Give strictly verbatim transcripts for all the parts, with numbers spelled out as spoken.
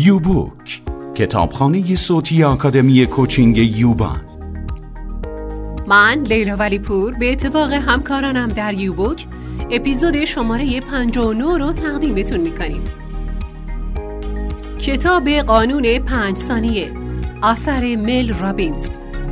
یوبوک، کتابخانه صوتی آکادمی کوچینگ یوبان. من لیلا ولیپور به اتفاق همکارانم در یوبوک اپیزود شماره پنجاه و نه رو تقدیمتون میکنیم. کتاب قانون پنج ثانیه، اثر مل رابینز.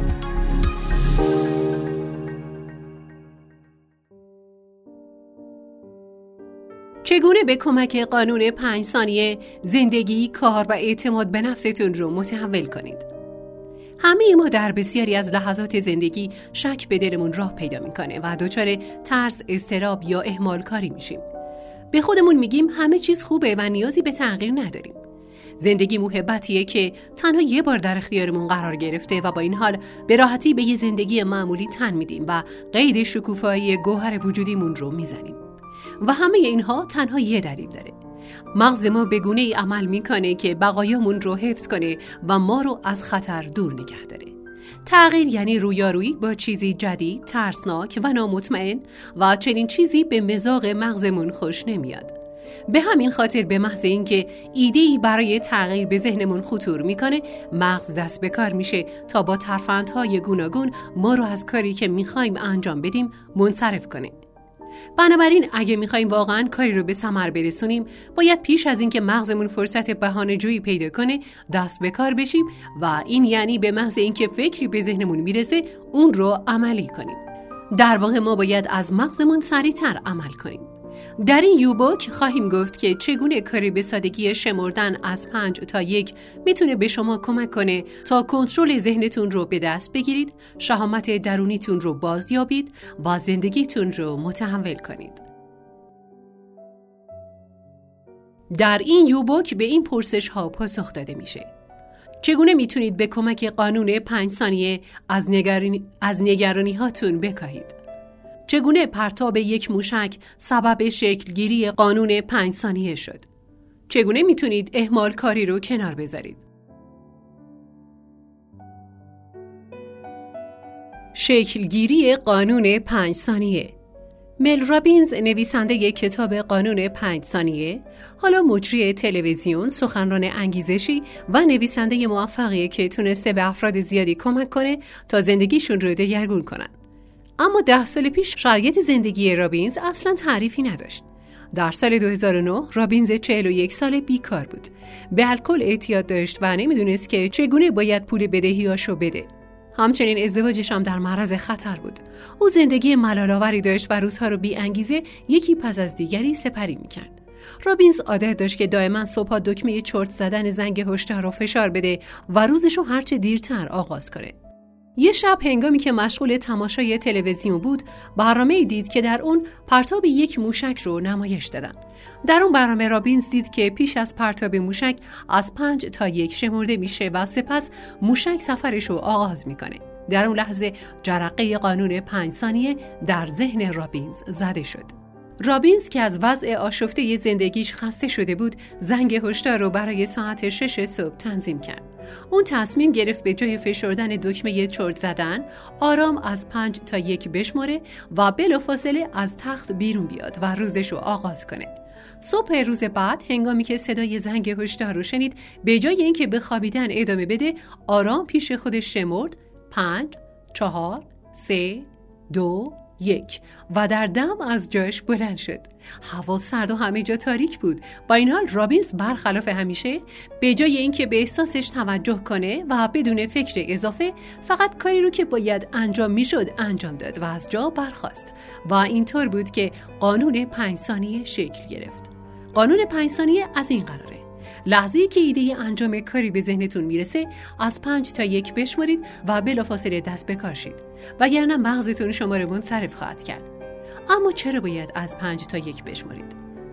چگونه به کمک قانون پنج ثانیه زندگی، کار و اعتماد به نفستون رو متحول کنید؟ همه ما در بسیاری از لحظات زندگی شک به دلمون راه پیدا میکنه و دچار ترس، اضطراب یا اهمال کاری میشیم. به خودمون میگیم همه چیز خوبه و نیازی به تغییر نداریم. زندگی محبتیه که تنها یه بار در اختیارمون قرار گرفته و با این حال به راحتی به یه زندگی معمولی تن میدیم و قید شکوفایی گوهر وجودیمون رو میزنیم. و همه اینها تنها یه دلیل داره. مغز ما به گونه‌ای عمل میکنه که بقایامون رو حفظ کنه و ما رو از خطر دور نگه داره. تغییر یعنی رویارویی با چیزی جدید، ترسناک و نامطمئن و چنین چیزی به مزاج مغزمون خوش نمیاد. به همین خاطر به محض اینکه ایده‌ای برای تغییر به ذهنمون خطور میکنه، مغز دست به کار میشه تا با ترفندهای گوناگون ما رو از کاری که میخوایم انجام بدیم منصرف کنه. بنابراین اگه میخوایم واقعاً کاری رو به ثمر برسونیم، باید پیش از اینکه مغزمون فرصت بهانه‌جویی پیدا کنه دست به کار بشیم و این یعنی به محض اینکه فکری به ذهنمون میرسه اون رو عملی کنیم. در واقع ما باید از مغزمون سریعتر عمل کنیم. در این یوبوک خواهیم گفت که چگونه کاری به سادگی شمردن از پنج تا یک میتونه به شما کمک کنه تا کنترل ذهنتون رو به دست بگیرید، شهامت درونیتون رو بازیابید و زندگیتون رو متحول کنید. در این یوبوک به این پرسش ها پاسخ داده میشه: چگونه میتونید به کمک قانون پنج ثانیه از نگرانی از نگرانی هاتون بکاهید؟ چگونه پرتاب یک موشک سبب شکلگیری قانون پنج ثانیه شد؟ چگونه میتونید اهمال کاری رو کنار بذارید؟ شکلگیری قانون پنج ثانیه. مل رابینز، نویسنده کتاب قانون پنج ثانیه، حالا مجری تلویزیون، سخنران انگیزشی و نویسنده موفقیه که تونسته به افراد زیادی کمک کنه تا زندگیشون رو دگرگون کنن. اما ده سال پیش شرایط زندگی رابینز اصلا تعریفی نداشت. در سال دو هزار و نه رابینز چهل و یک ساله بیکار بود. به الکل اعتیاد داشت و نمیدونست که چگونه باید پول بدهیاشو بده. همچنین ازدواجش هم در معرض خطر بود. او زندگی ملال‌آوری داشت و روزها رو بی انگیزه یکی پس از دیگری سپری میکرد. رابینز عادت داشت که دائما صبحا دکمه چرت زدن زنگ هشدار رو فشار بده و روزشو هرچه دیرتر آغاز کنه. یه شب هنگامی که مشغول تماشای تلویزیون بود، برنامه‌ای دید که در اون پرتاب یک موشک رو نمایش دادن. در اون برنامه رابینز دید که پیش از پرتاب موشک از پنج تا یک شمرده میشه و سپس موشک سفرش رو آغاز میکنه. در اون لحظه جرقه قانون پنج ثانیه در ذهن رابینز زده شد. رابینز که از وضع آشفته زندگیش خسته شده بود، زنگ هشدار رو برای ساعت شش صبح تنظیم کرد. اون تصمیم گرفت به جای فشردن دکمه چرت زدن، آرام از پنج تا یک بشمره و بلافاصله از تخت بیرون بیاد و روزش رو آغاز کنه. صبح روز بعد هنگامی که صدای زنگ هشدار رو شنید، به جای اینکه به خوابیدن ادامه بده، آرام پیش خودش شمرد: پنج، چهار، سه، دو، یک و در دم از جاش بلند شد. هوا سرد و همه جا تاریک بود. با این حال رابینز برخلاف همیشه به جای اینکه به احساسش توجه کنه و بدون فکر اضافه فقط کاری رو که باید انجام میشد انجام داد و از جا برخاست و اینطور بود که قانون پنج ثانیه شکل گرفت. قانون پنج ثانیه از این قراره: لحظه‌ای که ایده انجام کاری به ذهنتون میرسه، از پنج تا یک بشمارید و بلافاصله دست به کار شید، وگرنه مغزتون شما رو منصرف خواهد کرد. اما چرا باید از پنج تا یک بشمارید؟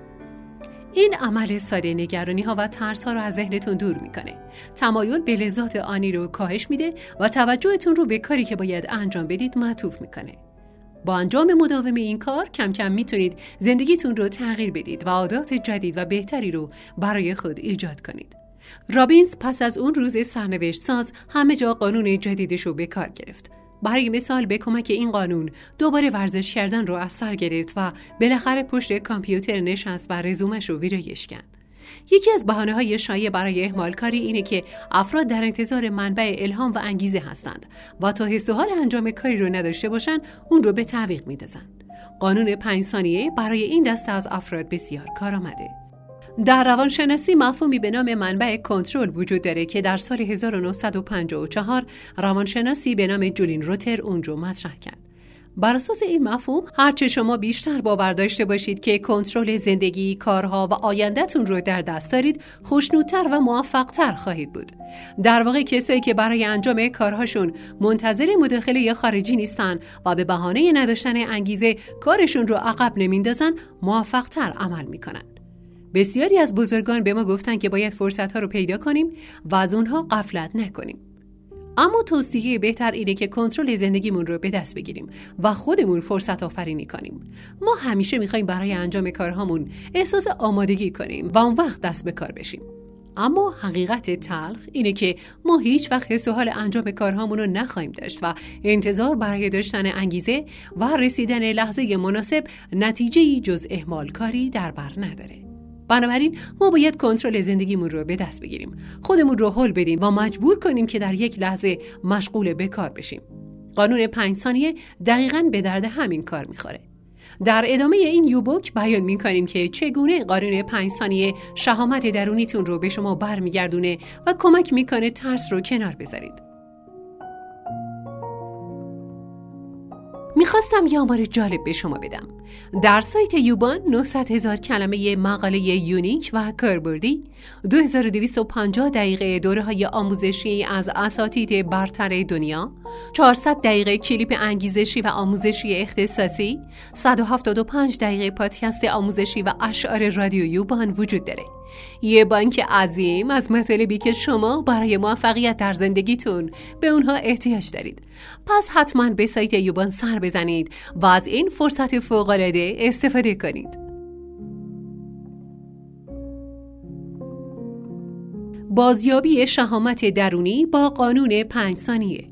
این عمل ساده نگرانی ها و ترس ها رو از ذهنتون دور میکنه. تمایل به لذات آنی رو کاهش میده و توجهتون رو به کاری که باید انجام بدید معطوف میکنه. با انجام مداوم این کار کم کم میتونید زندگیتون رو تغییر بدید و عادات جدید و بهتری رو برای خود ایجاد کنید. رابینز پس از اون روز سرنوشت ساز همه جا قانون جدیدش رو به کار گرفت. برای مثال به کمک این قانون دوباره ورزش کردن رو از سر گرفت و بالاخره پشت کامپیوتر نشست و رزومش رو ویرایش کرد. یکی از بهانه‌های شایع برای اهمال کاری اینه که افراد در انتظار منبع الهام و انگیزه هستند و تا حس و حال انجام کاری رو نداشته باشن اون رو به تعویق می‌اندازن. قانون پنج ثانیه برای این دسته از افراد بسیار کارآمده. در روانشناسی مفهومی به نام منبع کنترل وجود داره که در سال هزار و نهصد و پنجاه و چهار روانشناسی به نام جولین روتر اون رو مطرح کرد. بر اساس این مفهوم هرچه شما بیشتر باور داشته باشید که کنترل زندگی، کارها و آینده‌تون رو در دست دارید، خوشنودتر و موفق‌تر خواهید بود. در واقع کسایی که برای انجام کارهاشون منتظر مداخله خارجی نیستن و به بهانه نداشتن انگیزه کارشون رو عقب نمیندازن، موفق‌تر عمل میکنن. بسیاری از بزرگان به ما گفتن که باید فرصت‌ها رو پیدا کنیم و از اونها غفلت نکنیم. اما توصیه بهتر اینه که کنترل زندگیمون رو به دست بگیریم و خودمون فرصت آفرینی کنیم. ما همیشه میخوایم برای انجام کارهامون احساس آمادگی کنیم و اون وقت دست به کار بشیم. اما حقیقت تلخ اینه که ما هیچ وقت حس و حال انجام کارهامون رو نخواهیم داشت و انتظار برای داشتن انگیزه و رسیدن لحظه مناسب نتیجه‌ای جز اهمال کاری در بر نداره. بنابراین ما باید کنترل زندگیمون رو به دست بگیریم، خودمون رو هل بدیم و مجبور کنیم که در یک لحظه مشغول به کار بشیم. قانون پنج ثانیه دقیقاً به درد همین کار میخوره. در ادامه این یوبوک بیان میکنیم که چگونه قانون پنج ثانیه شهامت درونیتون رو به شما برمیگردونه و کمک میکنه ترس رو کنار بذارید. میخواستم یه آمار جالب به شما بدم. در سایت یوبان نهصد هزار کلمه مقاله یونیک و کاربردی، دو هزار و دویست و پنجاه دقیقه دوره‌های آموزشی از اساتید برتر دنیا، چهارصد دقیقه کلیپ انگیزشی و آموزشی اختصاصی، صد و هفتاد و پنج دقیقه پادکست آموزشی و اشعار رادیو یوبان وجود داره. یه بانک عظیم از مطالبی که شما برای موفقیت در زندگیتون به اونها احتیاج دارید. پس حتما به سایت یوبان سر بزنید و از این فرصت فوق‌العاده استفاده کنید. بازیابی شهامت درونی با قانون پنج ثانیه.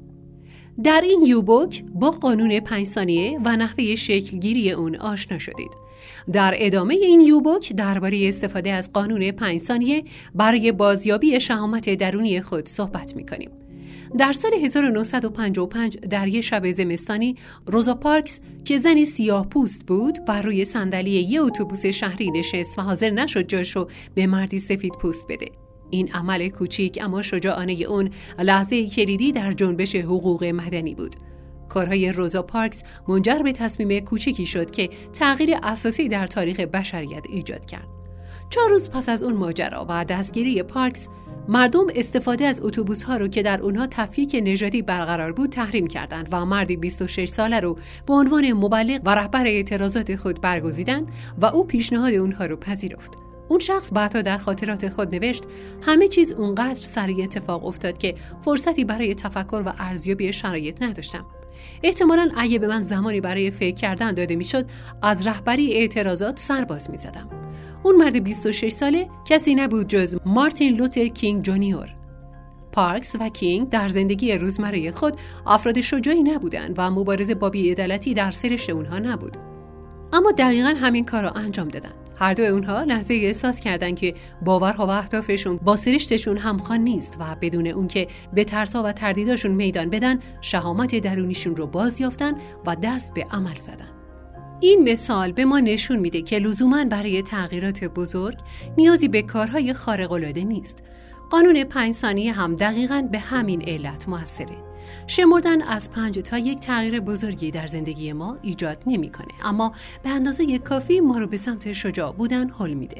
در این یوبوک با قانون پنج ثانیه و نحوه شکلگیری اون آشنا شدید. در ادامه این یوبوک درباره استفاده از قانون پنج ثانیه برای بازیابی شهامت درونی خود صحبت می‌کنیم. در سال هزار و نهصد و پنجاه و پنج در یک شب زمستانی، روزا پارکس که زنی سیاه پوست بود بر روی صندلی یک اتوبوس شهری نشست و حاضر نشد جاشو به مردی سفید پوست بده. این عمل کوچیک اما شجاعانه اون لحظه کلیدی در جنبش حقوق مدنی بود. کارهای روزا پارکس منجر به تصمیم کوچکی شد که تغییر اساسی در تاریخ بشریت ایجاد کرد. چهار روز پس از اون ماجرا و دستگیری پارکس، مردم استفاده از اتوبوس‌ها رو که در اونها تفکیک نژادی برقرار بود تحریم کردند و مردی بیست و شش ساله رو به عنوان مبلغ و رهبر اعتراضات خود برگزیدند و او پیشنهاد اونها رو پذیرفت. اون شخص بعدا در خاطرات خود نوشت: همه چیز اونقدر سریع اتفاق افتاد که فرصتی برای تفکر و ارزیابی شرایط نداشتم. احتمالاً اگه به من زمانی برای فکر کردن داده میشد، از رهبری اعتراضات سرباز میزدم. اون مرد بیست و شش ساله کسی نبود جز مارتین لوتر کینگ جونیور. پارکس و کینگ در زندگی روزمره خود افراد شجاعی نبودند و مبارزه با بی‌عدالتی در سرشت اونها نبود. اما دقیقاً همین کار را انجام دادن. هر دو اونها لحظه احساس کردند که باورها و اهدافشون با سرشتشون همخوان نیست و بدون اون که به ترس‌ها و تردیداشون میدان بدن، شهامت درونیشون رو باز یافتن و دست به عمل زدن. این مثال به ما نشون میده که لزوماً برای تغییرات بزرگ نیازی به کارهای خارق‌العاده نیست. قانون پنج ثانیه هم دقیقاً به همین علت موثره. شمردن از پنج تا یک تغییر بزرگی در زندگی ما ایجاد نمی‌کنه، اما به اندازه کافی ما رو به سمت شجاع بودن هل میده.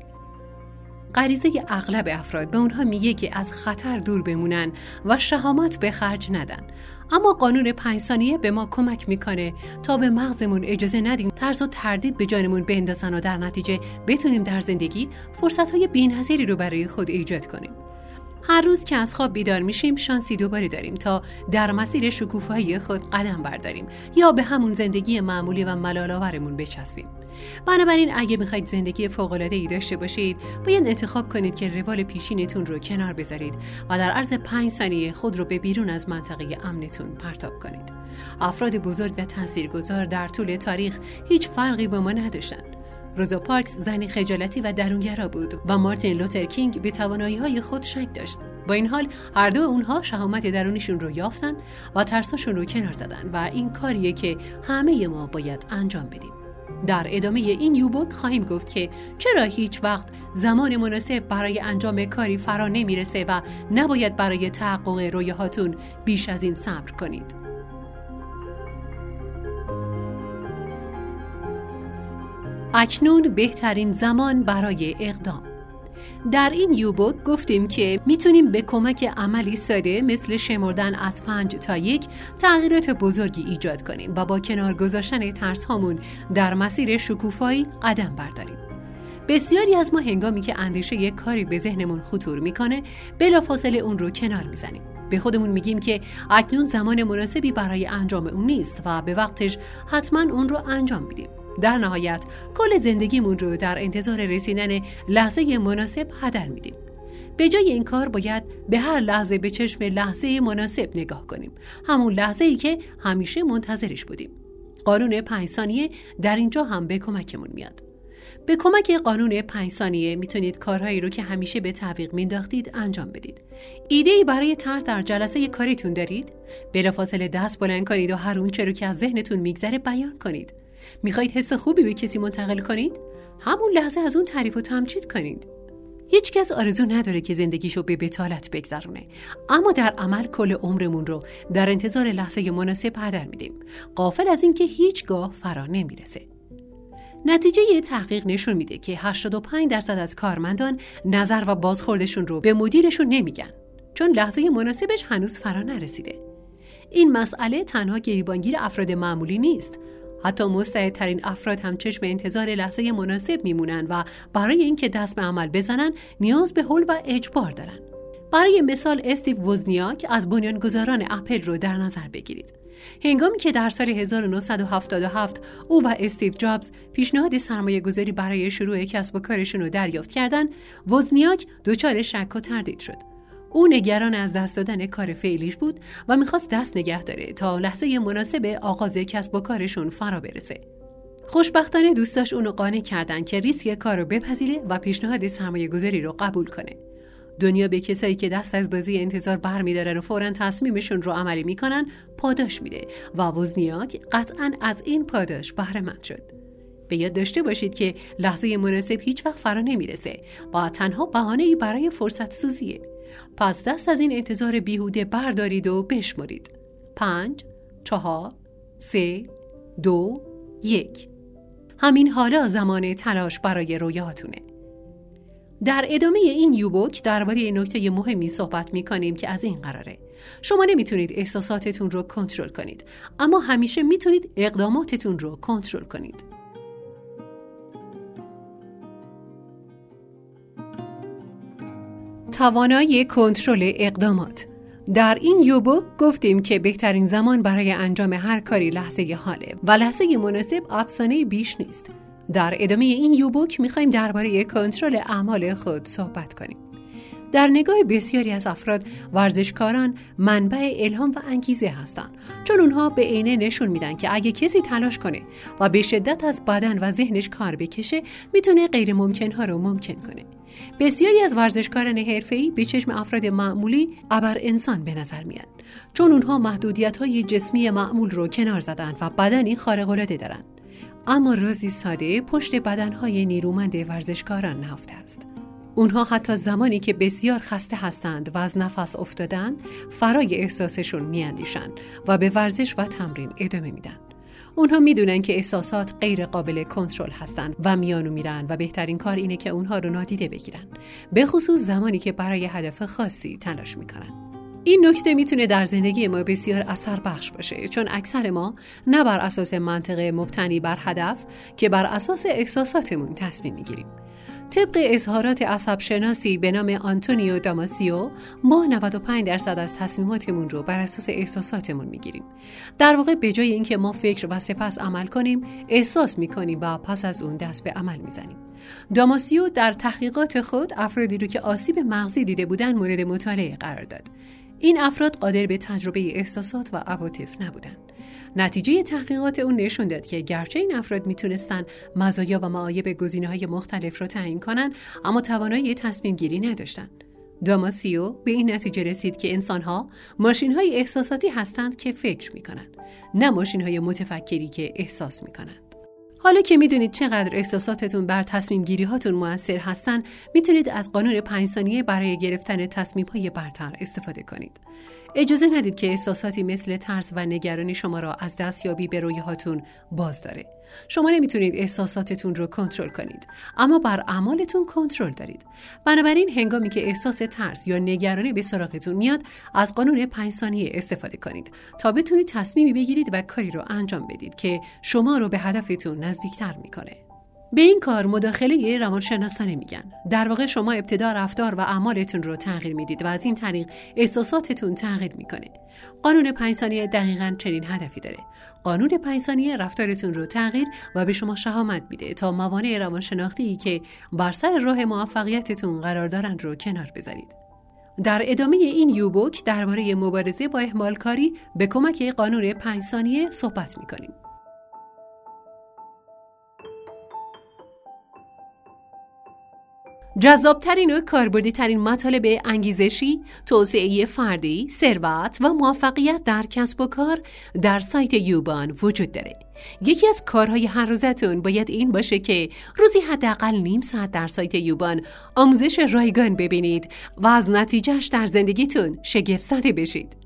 غریزه اغلب افراد به اونها میگه که از خطر دور بمونن و شهامت به خرج ندن. اما قانون پنج ثانیه به ما کمک میکنه تا به مغزمون اجازه ندیم ترس و تردید به جانمون بندازن و در نتیجه بتونیم در زندگی فرصت‌های بی‌نظیری رو برای خود ایجاد کنیم. هر روز که از خواب بیدار میشیم شانسی دوباره داریم تا در مسیر شکوفایی خود قدم برداریم یا به همون زندگی معمولی و ملال‌آورمون بچسبیم. بنابراین اگه میخواید زندگی فوق‌العاده‌ای داشته باشید، باید انتخاب کنید که روال پیشینتون رو کنار بذارید و در عرض پنج ثانیه خود رو به بیرون از منطقه امنتون پرتاب کنید. افراد بزرگ و تاثیرگذار در طول تاریخ هیچ فرقی با ما نداشتن. روزا پارکس زنی خجالتی و درونگرا بود و مارتین لوتر کینگ به توانایی‌های خود شک داشت. با این حال هر دو اونها شهامت درونیشون رو یافتن و ترساشون رو کنار زدن و این کاریه که همه ما باید انجام بدیم. در ادامه این یوبوک خواهیم گفت که چرا هیچ وقت زمان مناسب برای انجام کاری فرا نمیرسه و نباید برای تحقق رویاهاتون بیش از این صبر کنید. اکنون بهترین زمان برای اقدام. در این یوبوک گفتیم که میتونیم به کمک عملی ساده مثل شمردن از پنج تا یک تغییرات بزرگی ایجاد کنیم و با کنار گذاشتن ترس هامون در مسیر شکوفایی قدم برداریم. بسیاری از ما هنگامی که اندیشه یک کاری به ذهنمون خطور میکنه بلافاصله اون رو کنار میزنیم. به خودمون میگیم که اکنون زمان مناسبی برای انجام اون نیست و به وقتش حتما اون رو انجام میدیم. در نهایت کل زندگیمون رو در انتظار رسیدن لحظه مناسب هدر میدیم. به جای این کار باید به هر لحظه به چشم لحظه مناسب نگاه کنیم، همون لحظه‌ای که همیشه منتظرش بودیم. قانون پنج ثانیه در اینجا هم به کمکمون میاد. به کمک قانون پنج ثانیه میتونید کارهایی رو که همیشه به تعویق مینداختید انجام بدید. ایده‌ای برای طرح در جلسه کاریتون دارید؟ بلافاصله دست بلند کنید و هر اون چه رو که از ذهنتون میگذره بیان کنید. میخواید حس خوبی به کسی منتقل کنید؟ همون لحظه از اون تعریف و تمجید کنید. هیچ کس آرزو نداره که زندگیشو به بتالت بگذرونه، اما در عمل کل عمرمون رو در انتظار لحظه مناسب هدر میدیم، غافل از این که هیچگاه فرا نمیرسه. نتیجه یه تحقیق نشون میده که هشتاد و پنج درصد از کارمندان نظر و بازخوردشون رو به مدیرشون نمیگن، چون لحظه مناسبش هنوز فرا نرسیده. این مسئله تنها گریبانگیر افراد معمولی نیست. حتی مستعدترین افراد هم چشم انتظار لحظه مناسب میمونن و برای اینکه دست به عمل بزنن نیاز به حل و اجبار دارن. برای مثال استیو وزنیاک از بنیانگذاران اپل رو در نظر بگیرید. هنگامی که در سال هزار و نهصد و هفتاد و هفت او و استیو جابز پیشنهاد سرمایه گذاری برای شروع کسب و کارشون رو دریافت کردن، وزنیاک دچار شک و تردید شد. او نگران از دست دادن کار فعلیش بود و میخواست دست نگه داره تا لحظه مناسب آغاز کسب و کارشون فرا برسه. خوشبختانه دوستاش اونو قانع کردن که ریسک کار رو بپذیره و پیشنهاد سرمایه گذاری رو قبول کنه. دنیا به کسایی که دست از بازی انتظار برمی‌دارن و فوراً تصمیمشون رو عملی میکنن پاداش میده و وزنیاک قطعاً از این پاداش بهره مند شد. به یاد داشته باشید که لحظه مناسب هیچ وقت فرا نمیرسه و تنها بهانه‌ای برای فرصت سوزیه. پس دست از این انتظار بیهوده بردارید و بشمرید. پنج، چهار، سه، دو، یک. همین حالا زمان تلاش برای رویاهاتونه. در ادامه این یوبوک درباره نکته مهمی صحبت می‌کنیم که از این قراره. شما نمیتونید احساساتتون رو کنترل کنید، اما همیشه میتونید اقداماتتون رو کنترل کنید. توانایی کنترل اقدامات. در این یوبوک گفتیم که بهترین زمان برای انجام هر کاری لحظه حاله و لحظه مناسب افسانه بیش نیست. در ادامه این یوبوک میخوایم درباره کنترل اعمال خود صحبت کنیم. در نگاه بسیاری از افراد ورزشکاران منبع الهام و انگیزه هستند، چون اونها به عینه نشون میدن که اگه کسی تلاش کنه و به شدت از بدن و ذهنش کار بکشه میتونه غیر ممکنها رو ممکن کنه. بسیاری از ورزشکاران حرفه‌ای به چشم افراد معمولی ابر انسان به نظر میان، چون اونها محدودیت‌های جسمی معمول رو کنار زدن و بدنی خارق‌العاده دارن. اما رازی ساده پشت بدن‌های نیرومند ورزشکاران نهفته است. اونها حتی زمانی که بسیار خسته هستند و از نفس افتادند، فرای احساسشون میاندیشن و به ورزش و تمرین ادامه میدن. اونها میدونن که احساسات غیر قابل کنترل هستن و میانو میرن و بهترین کار اینه که اونها رو نادیده بگیرن، به خصوص زمانی که برای هدف خاصی تلاش میکنن. این نکته میتونه در زندگی ما بسیار اثر بخش باشه، چون اکثر ما نه بر اساس منطق مبتنی بر هدف که بر اساس احساساتمون تصمیم میگیریم. طبق اظهارات عصب شناسی به نام آنتونیو داماسیو، ما نود و پنج درصد از تصمیماتمون رو بر اساس احساساتمون میگیریم. در واقع به جای اینکه ما فکر و سپس عمل کنیم، احساس میکنیم و پس از اون دست به عمل میزنیم. داماسیو در تحقیقات خود افرادی رو که آسیب مغزی دیده بودن مورد مطالعه قرار داد. این افراد قادر به تجربه احساسات و عواطف نبودند. نتیجه تحقیقات اون نشون داد که گرچه این افراد میتونستن مزایا و معایب گزینه‌های مختلف رو تعیین کنن، اما توانایی تصمیم گیری نداشتن. داماسیو به این نتیجه رسید که انسان‌ها ماشین‌های احساساتی هستند که فکر می‌کنند، نه ماشین‌های متفکری که احساس می‌کنند. حالا که میدونید چقدر احساساتتون بر تصمیم گیری هاتون مؤثر هستن، میتونید از قانون پنج ثانیه برای گرفتن تصمیم های برتر استفاده کنید. اجازه ندید که احساساتی مثل ترس و نگرانی شما را از دستیابی به رویاهاتون باز داره. شما نمیتونید احساساتتون رو کنترل کنید، اما بر اعمالتون کنترل دارید. بنابراین هنگامی که احساس ترس یا نگرانی به سراغتون میاد، از قانون پنج ثانیه استفاده کنید تا بتونید تصمیمی بگیرید و کاری رو انجام بدید که شما رو به هدفتون نزدیکتر میکنه. به این کار مداخله روانشناسانه میگن. در واقع شما ابتدا رفتار و اعمالتون رو تغییر میدید و از این طریق احساساتتون تغییر میکنه. قانون پنج ثانیه دقیقاً چنین هدفی داره. قانون پنج ثانیه رفتارتون رو تغییر و به شما شهامت میده تا موانع روانشناختی که بر سر راه موفقیتتون قرار دارن رو کنار بذارید. در ادامه این یوبوک درباره مبارزه با اهمالکاری به کمک قانون پنج ثانیه صحبت میکنیم. جذابترین و کاربردی ترین مطالب انگیزشی، توسعه فردی، ثروت و موفقیت در کسب و کار در سایت یوبان وجود داره. یکی از کارهای هر روزتون باید این باشه که روزی حداقل نیم ساعت در سایت یوبان آموزش رایگان ببینید و از نتیجهش در زندگیتون شگفت زده بشید.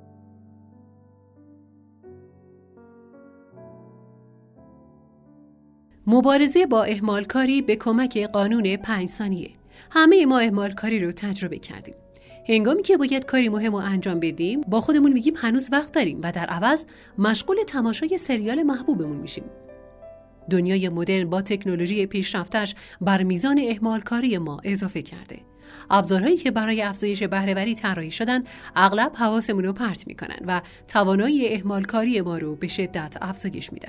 مبارزه با اهمالکاری به کمک قانون پنج ثانیه. همه ما اهمالکاری رو تجربه کردیم. هنگامی که باید کاری مهم رو انجام بدیم، با خودمون میگیم هنوز وقت داریم و در عوض مشغول تماشای سریال محبوبمون میشیم. دنیای مدرن با تکنولوژی پیشرفتش بر میزان اهمالکاری ما اضافه کرده. ابزارهایی که برای افزایش بهره‌وری طراحی شدن اغلب حواسمون رو پرت میکنن و توانایی اهمالکاری ما رو به شدت افزایش میدن.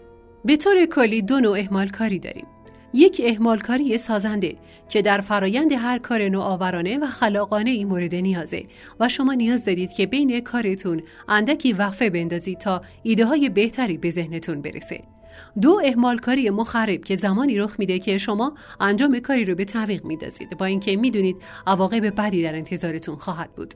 به طور کلی دو نوع اهمالکاری داریم. یک اهمالکاری سازنده که در فرایند هر کار نوآورانه و خلاقانه این مورد نیازه و شما نیاز دارید که بین کارتون اندکی وقفه بندازید تا ایده های بهتری به ذهنتون برسه. دو اهمالکاری مخرب که زمانی رخ میده که شما انجام کاری رو به تعویق میندازید با اینکه میدونید عواقب بدی در انتظارتون خواهد بود.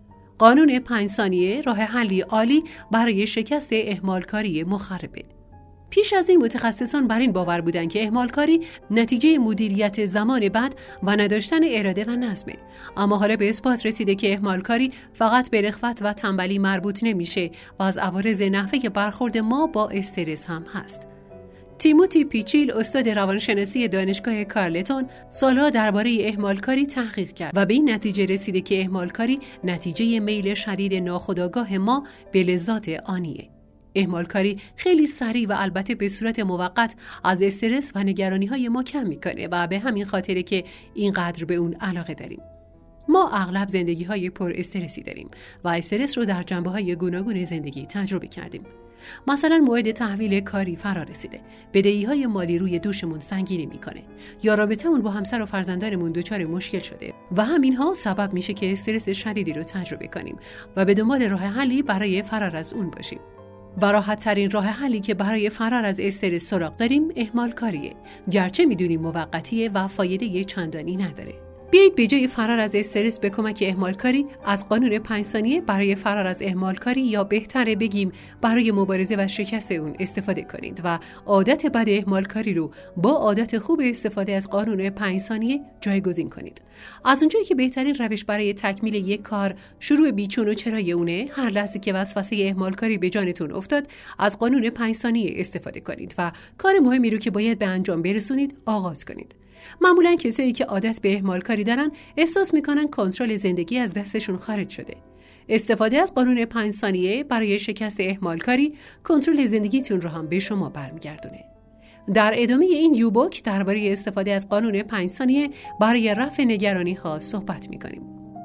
قانون پنج ثانیه راه حلی عالی برای شکست اهمالکاری مخربه. پیش از این متخصصان بر این باور بودند که اهمالکاری نتیجه مدیریت زمان بد و نداشتن اراده و نظمه، اما حالا به اثبات رسیده که اهمالکاری فقط به رخوت و تنبلی مربوط نمیشه و از عوارض نحوه برخورد ما با استرس هم هست. تیموتی پیچیل استاد روانشناسی دانشگاه کارلتون سالها درباره اهمالکاری تحقیق کرد و به این نتیجه رسیده که اهمالکاری نتیجه میل شدید ناخودآگاه ما به لذات آنیه. اهمالکاری خیلی سریع و البته به صورت موقت از استرس و نگرانی‌های ما کم می‌کنه و به همین خاطره که اینقدر به اون علاقه داریم. ما اغلب زندگی‌های پر استرسی داریم و استرس رو در جنبه‌های گوناگون زندگی تجربه کردیم. مثلا موعد تحویل کاری فرا رسیده، بدهی‌های مالی روی دوشمون سنگینی می‌کنه، یا رابطمون با همسر و فرزندانمون دچار مشکل شده و همین‌ها سبب میشه که استرس شدیدی رو تجربه کنیم و به دنبال راه حلی برای فرار از اون باشیم. و راحت ترین راه حلی که برای فرار از استرس سراغ داریم اهمالکاریه، گرچه میدونیم موقتیه و فایده چندانی نداره. بیایید به جای فرار از استرس به کمک اهمالکاری از قانون پنج ثانیه برای فرار از اهمالکاری، یا بهتره بگیم برای مبارزه و شکست اون استفاده کنید و عادت بد اهمالکاری رو با عادت خوب استفاده از قانون پنج ثانیه جایگزین کنید. از اونجایی که بهترین روش برای تکمیل یک کار شروع بیچون و چرای اونه، هر لحظه که وسوسه اهمالکاری به جانتون افتاد از قانون پنج ثانیه استفاده کنید و کار مهمی رو که باید به انجام برسونید آغاز کنید. معمولاً کسایی که عادت به اهمالکاری دارن احساس میکنن کنترل زندگی از دستشون خارج شده. استفاده از قانون پنج ثانیه برای شکست اهمالکاری کنترل زندگیتون رو هم به شما برمیگردونه. در ادامه این یوبوک درباره استفاده از قانون پنج ثانیه برای رفع نگرانی ها صحبت میکنیم.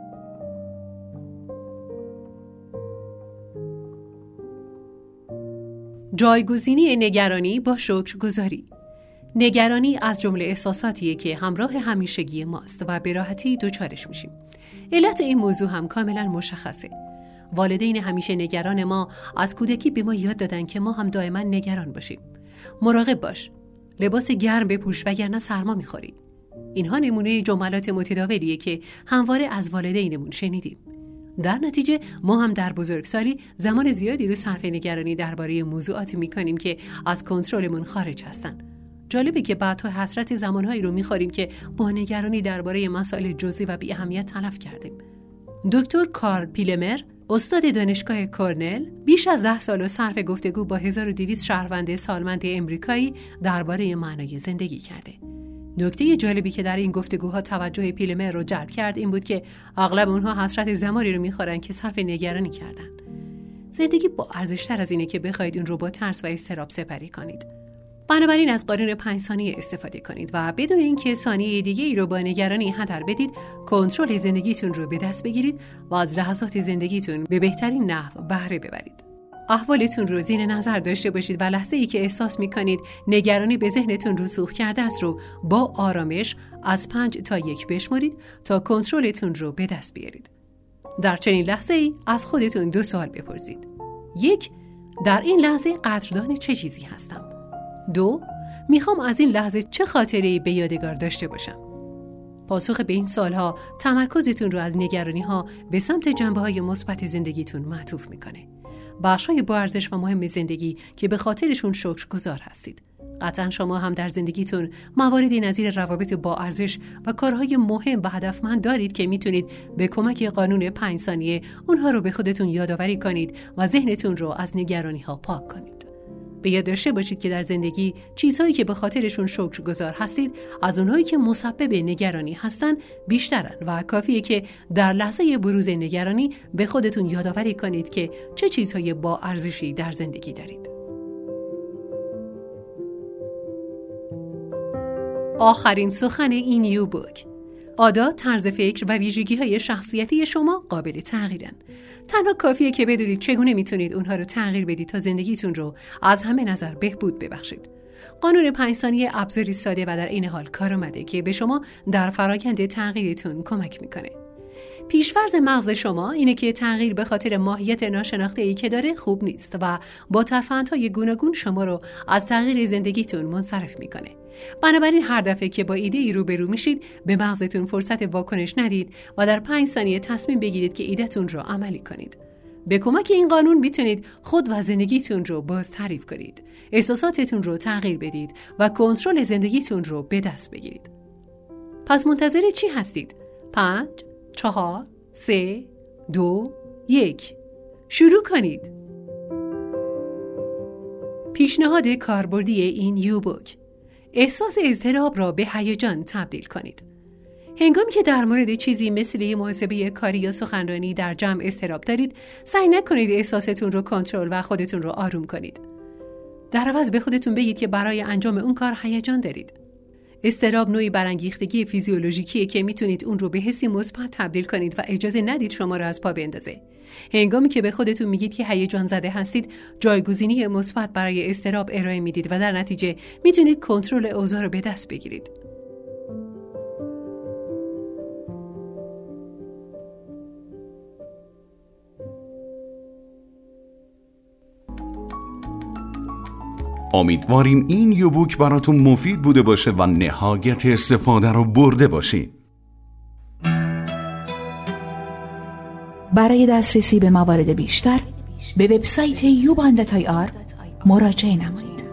جایگزینی نگرانی با شکرگزاری. نگرانی از جمله احساساتیه که همراه همیشگی ماست و به راحتی دچارش میشیم. علت این موضوع هم کاملا مشخصه. والدین همیشه نگران ما از کودکی به ما یاد دادن که ما هم دائما نگران باشیم. مراقب باش. لباس گرم بپوش وگرنه سرما می‌خوری. اینها نمونه جملات متداولیه که همواره از والدینمون شنیدیم. در نتیجه ما هم در بزرگسالی زمان زیادی رو صرف نگرانی درباره موضوعاتی می‌کنیم که از کنترلمون خارج هستن. جالبه که بعدها حسرت زمانهایی رو می‌خوریم که با نگرانی درباره مسائل جزئی و بی اهمیت تلف کردیم. دکتر کارل پیلمر، استاد دانشگاه کورنل، بیش از ده سال صرف گفتگو با هزار و دویست شهروند سالمند امریکایی درباره معنای زندگی کرده. نکته جالبی که در این گفتگوها توجه پیلمر رو جلب کرد این بود که اغلب اونها حسرت زمانی رو می‌خورن که صرف نگرانی کردن. زندگی با ارزش‌تر از اینه که بخواید اون رو با ترس و اضطراب سپری کنید. بنابراین از قانون پنج ثانیه استفاده کنید و بدون اینکه ثانیه دیگه ای رو با نگرانی هدر بدید، کنترل زندگیتون رو به دست بگیرید و از لحظات زندگیتون به بهترین نحو بهره ببرید. احوالتون رو زیر نظر داشته باشید و لحظه ای که احساس می‌کنید نگرانی به ذهنتون رسوخ کرده است رو با آرامش از پنج تا یک بشمارید تا کنترلتون رو به دست بیارید. در چنین لحظه ای از خودتون دو سوال بپرسید. یک، در این لحظه قدردان چه چیزی هستم؟ دو، میخوام از این لحظه چه خاطره‌ای به یادگار داشته باشم؟ پاسخ به این سوالها تمرکزتون رو از نگرانی‌ها به سمت جنبه‌های مثبت زندگیتون معطوف میکنه. بخش‌های با ارزش و مهم زندگی که به خاطرشون شکرگزار هستید. قطعاً شما هم در زندگیتون مواردی نظیر روابط با ارزش و کارهای مهم و هدفمند دارید که میتونید به کمک قانون پنج ثانیه اونها رو به خودتون یادآوری کنید و ذهنتون رو از نگرانی‌ها پاک کنید. به یاد داشته باشید که در زندگی چیزهایی که به خاطرشون شکرگزار هستید از اونهایی که مسبب نگرانی هستن بیشترن و کافیه که در لحظه بروز نگرانی به خودتون یادآوری کنید که چه چیزهای با ارزشی در زندگی دارید. آخرین سخن این یو بوک: عادات، طرز فکر و ویژگی‌های شخصیتی شما قابل تغییرن. تنها کافیه که بدونید چگونه میتونید اونها رو تغییر بدید تا زندگیتون رو از همه نظر بهبود ببخشید. قانون پنج ثانیه ابزاری ساده و در این حال کارآمده که به شما در فرآیند تغییرتون کمک میکنه. پیشفرض مغز شما اینه که تغییر به خاطر ماهیت ناشناخته‌ای که داره خوب نیست و با ترفندهای گوناگون شما رو از تغییر زندگیتون منصرف میکنه. بنابراین هر دفعه که با ایده ای روبرو میشید به مغزتون فرصت واکنش ندید و در پنج ثانیه تصمیم بگیرید که ایده‌تون رو عملی کنید. به کمک این قانون میتونید خود و زندگیتون رو باز تعریف کنید، احساساتتون رو تغییر بدید و کنترل زندگیتون رو به دست بگیرید. پس منتظر چی هستید؟ پنج، چهار، سه، دو، یک. شروع کنید. پیشنهاد کاربردی این یو بوک: احساس اضطراب را به هیجان تبدیل کنید. هنگامی که در مورد چیزی مثل محاسبه کاری یا سخنرانی در جمع اضطراب دارید، سعی نکنید احساستون رو کنترل و خودتون رو آروم کنید. در عوض به خودتون بگید که برای انجام اون کار هیجان دارید. اضطراب نوعی برانگیختگی فیزیولوژیکیه که میتونید اون رو به حسی مثبت تبدیل کنید و اجازه ندید شما رو از پا بندازه. هنگامی که به خودتون میگید که هیجان زده هستید، جایگزینی مثبت برای اضطراب ارائه میدید و در نتیجه میتونید کنترل اوضاع رو به دست بگیرید. امیدواریم این یوبوک براتون مفید بوده باشه و نهایت استفاده رو برده باشین. برای دسترسی به موارد بیشتر به وبسایت یوبان دات آی آر مراجعه نمایید.